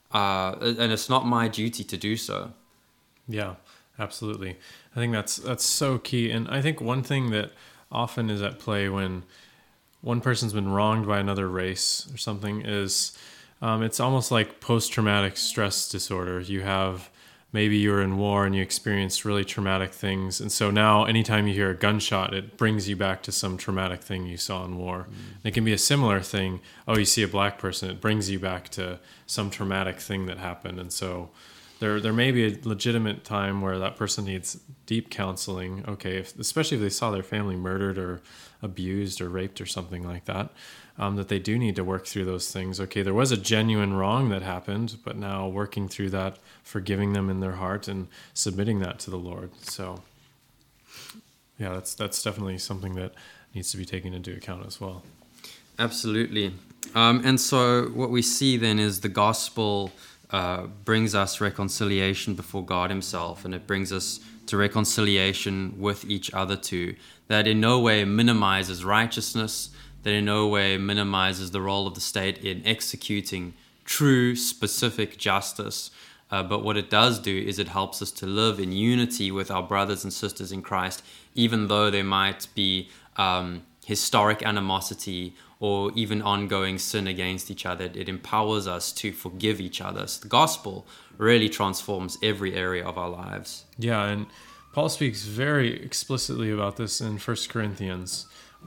and it's not my duty to do so. Yeah, absolutely. I think that's so key. And I think one thing that often is at play when one person's been wronged by another race or something is it's almost like post-traumatic stress disorder. You have... Maybe you were in war and you experienced really traumatic things. And so now anytime you hear a gunshot, it brings you back to some traumatic thing you saw in war. It can be a similar thing. Oh, you see a black person, it brings you back to some traumatic thing that happened. And so there may be a legitimate time where that person needs deep counseling. Okay, especially if they saw their family murdered or abused or raped or something like that. That they do need to work through those things. Okay, there was a genuine wrong that happened, but now working through that, forgiving them in their heart and submitting that to the Lord. So, yeah, that's definitely something that needs to be taken into account as well. Absolutely. And so what we see then is the gospel brings us reconciliation before God himself, and it brings us to reconciliation with each other too. That in no way minimizes righteousness, that in no way minimizes the role of the state in executing true, specific justice. But what it does do is it helps us to live in unity with our brothers and sisters in Christ, even though there might be historic animosity or even ongoing sin against each other. It empowers us to forgive each other. So the gospel really transforms every area of our lives. Yeah, and Paul speaks very explicitly about this in Colossians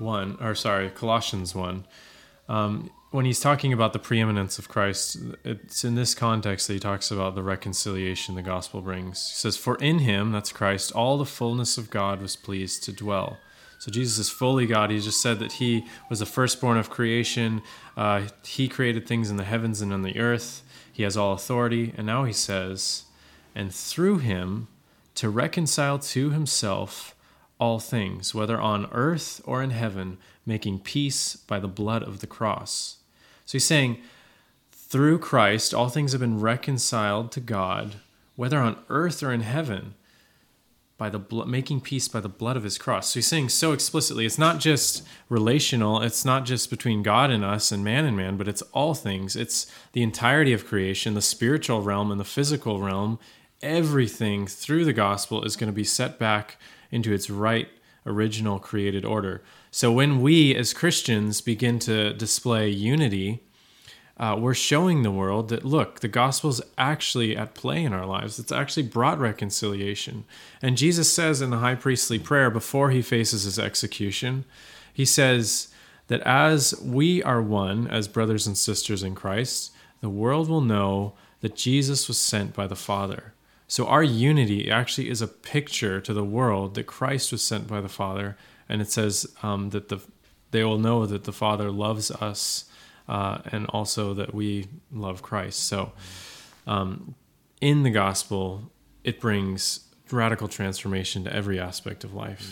1. When he's talking about the preeminence of Christ, it's in this context that he talks about the reconciliation the gospel brings. He says, "For in him," that's Christ, "all the fullness of God was pleased to dwell." So Jesus is fully God. He just said that he was the firstborn of creation. He created things in the heavens and on the earth. He has all authority. And now he says, "And through him to reconcile to himself all things, whether on earth or in heaven, making peace by the blood of the cross." So he's saying, through Christ, all things have been reconciled to God, whether on earth or in heaven, by the making peace by the blood of his cross. So he's saying so explicitly, it's not just relational, it's not just between God and us and man, but it's all things. It's the entirety of creation, the spiritual realm and the physical realm. Everything through the gospel is going to be set back into its right original created order. So when we as Christians begin to display unity, we're showing the world that, look, the gospel is actually at play in our lives. It's actually brought reconciliation. And Jesus says in the high priestly prayer before he faces his execution, he says that as we are one, as brothers and sisters in Christ, the world will know that Jesus was sent by the Father. So our unity actually is a picture to the world that Christ was sent by the Father. And it says that they will know that the Father loves us, and also that we love Christ. So in the gospel, it brings radical transformation to every aspect of life.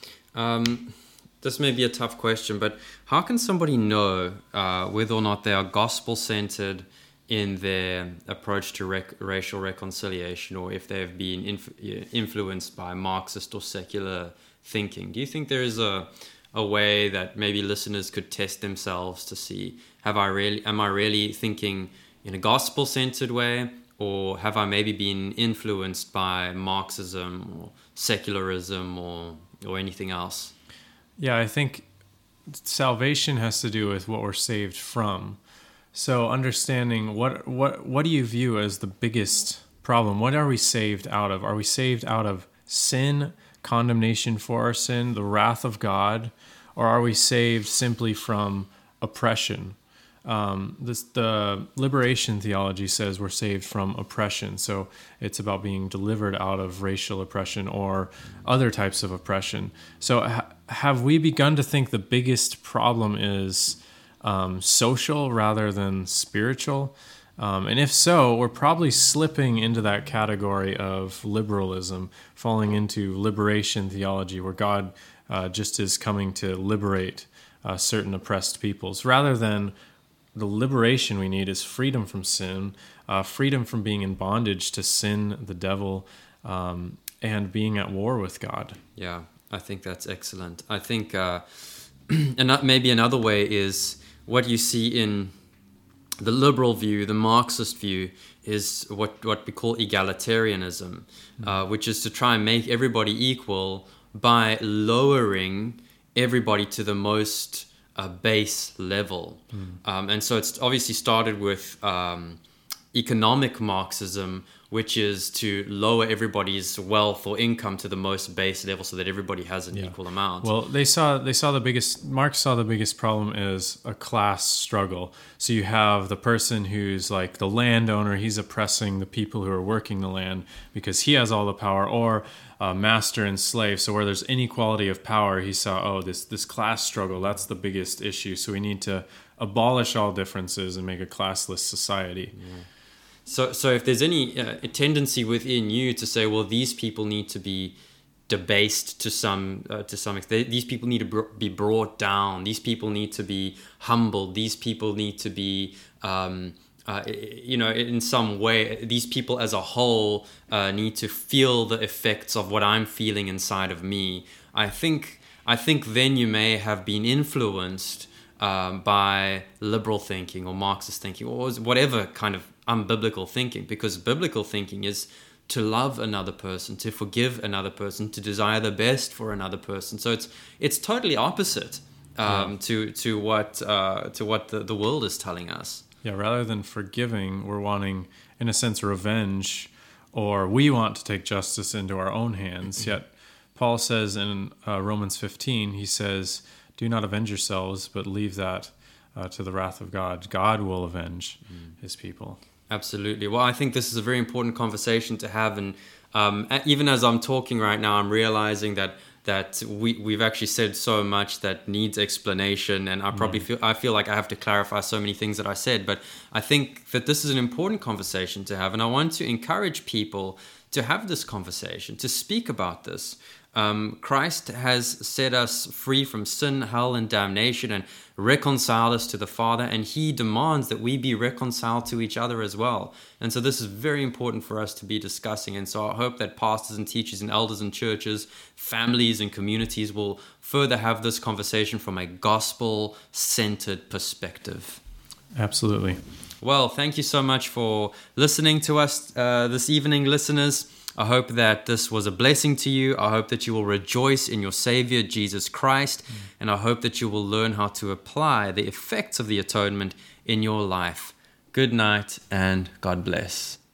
This may be a tough question, but how can somebody know whether or not they are gospel-centered in their approach to racial reconciliation, or if they've been influenced by Marxist or secular thinking? Do you think there is a way that maybe listeners could test themselves to see, am I really thinking in a gospel-centered way, or have I maybe been influenced by Marxism or secularism or anything else? Yeah, I think salvation has to do with what we're saved from. So understanding what do you view as the biggest problem? What are we saved out of? Are we saved out of sin, condemnation for our sin, the wrath of God, or are we saved simply from oppression? The liberation theology says we're saved from oppression. So it's about being delivered out of racial oppression or other types of oppression. So have we begun to think the biggest problem is social rather than spiritual? And if so, we're probably slipping into that category of liberalism, falling into liberation theology, where God just is coming to liberate certain oppressed peoples, rather than the liberation we need is freedom from sin, freedom from being in bondage to sin, the devil, and being at war with God. Yeah, I think that's excellent. I think and maybe another way is what you see in the liberal view, the Marxist view, is what we call egalitarianism, which is to try and make everybody equal by lowering everybody to the most base level. And so it's obviously started with economic Marxism, which is to lower everybody's wealth or income to the most base level so that everybody has an equal amount. Well, Marx saw the biggest problem as a class struggle. So you have the person who's like the landowner, he's oppressing the people who are working the land because he has all the power, or master and slave. So where there's inequality of power, he saw, this class struggle, that's the biggest issue. So we need to abolish all differences and make a classless society. Yeah. So if there's any tendency within you to say, well, these people need to be debased to some extent. These people need to be brought down. These people need to be humbled. These people need to be in some way, these people as a whole need to feel the effects of what I'm feeling inside of me. I think then you may have been influenced by liberal thinking or Marxist thinking or whatever kind of unbiblical thinking, because biblical thinking is to love another person, to forgive another person, to desire the best for another person. So it's totally opposite to what the world is telling us. Yeah, rather than forgiving, we're wanting, in a sense, revenge, or we want to take justice into our own hands. Yet Paul says in Romans 15, he says, "Do not avenge yourselves, but leave that to the wrath of God. God will avenge his people." Absolutely. Well, I think this is a very important conversation to have, and even as I'm talking right now, I'm realizing that we've actually said so much that needs explanation, and I feel like I have to clarify so many things that I said. But I think that this is an important conversation to have, and I want to encourage people to have this conversation, to speak about this. Christ has set us free from sin, hell, and damnation, and reconciled us to the Father, and he demands that we be reconciled to each other as well. And so this is very important for us to be discussing, and so I hope that pastors and teachers and elders in churches, families and communities will further have this conversation from a gospel-centered perspective. Absolutely. Well, thank you so much for listening to us this evening, listeners. I hope that this was a blessing to you. I hope that you will rejoice in your Savior, Jesus Christ. And I hope that you will learn how to apply the effects of the atonement in your life. Good night and God bless.